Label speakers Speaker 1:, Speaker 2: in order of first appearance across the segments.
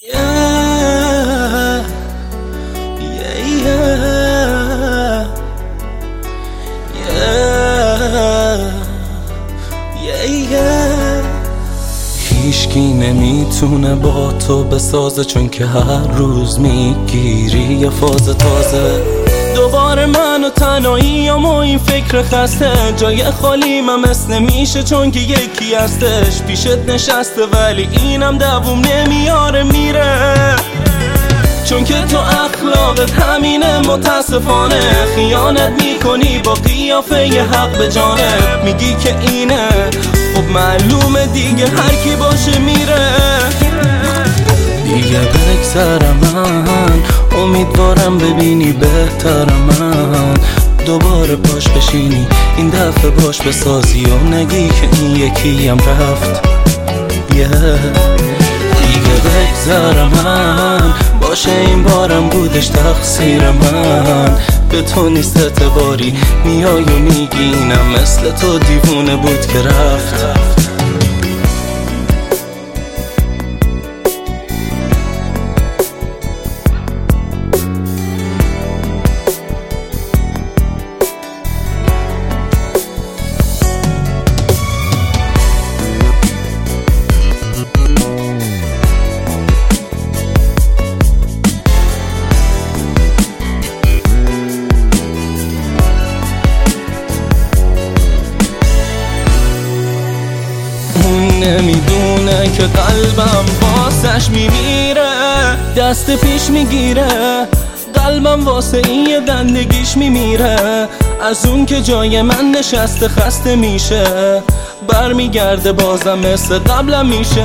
Speaker 1: Yeah, yeah, yeah, yeah, yeah. هیچکی نمیتونه با تو بسازه، چون که هر روز میگیری یه فاز تازه. دوباره من و تنهاییم و این فکر خسته، جای خالی ممس نمیشه چون که یکی هستش پیشت نشسته، ولی اینم دووم نمیاره میره، چون که تو اخلاقت همینه. متاسفانه خیانت میکنی با قیافه ی حق به جانب، میگی که اینه، خب معلومه دیگه هر کی باشه میره. دیگه بگذرم من، امیدوارم ببینی بهتر من، دوباره پاش بشینی این دفعه باش بسازی و نگی که این یکیم رفت. دیگه بگذرم من، باشه این بارم بودش تقصیر من، به تو نیست اعتباری، میای و میگینم مثل تو دیوونه بود که رفت. نمیدونه که قلبم واسش میمیره، دست پیش میگیره، قلبم واسه این یه دندگیش میمیره. از اون که جای من نشسته خسته میشه، برمیگرده بازم مثل قبلم میشه،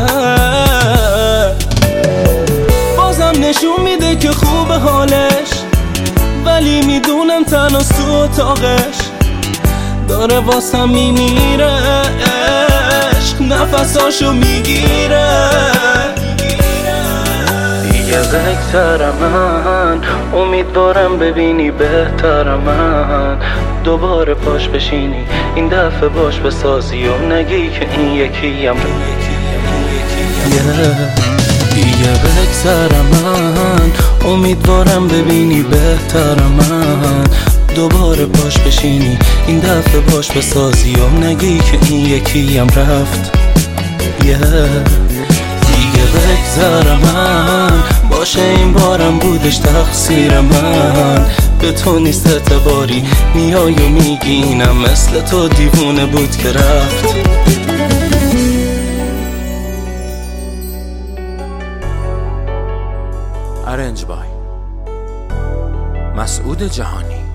Speaker 1: بازم نشون میده که خوب حالش، ولی میدونم تنهاست تو اتاقش، داره واسم میمیره، نفساشو میگیره. دیگه بگذرم من، امیدوارم ببینی بهتر من، دوباره پاش بشینی این دفعه باش بسازی و نگی که این یکیم. دیگه بگذرم من، امیدوارم ببینی بهتر من، دوباره پاش بشینی این دفعه باش بسازی و نگی که این یکیم رفت. دیگه بگذرم من، باشه این بارم بودش تقصیر من، به تو نیست اعتباری، میای و میگینم مثل تو دیوونه بود که رفت.
Speaker 2: ارنج بای مسعود جهانی.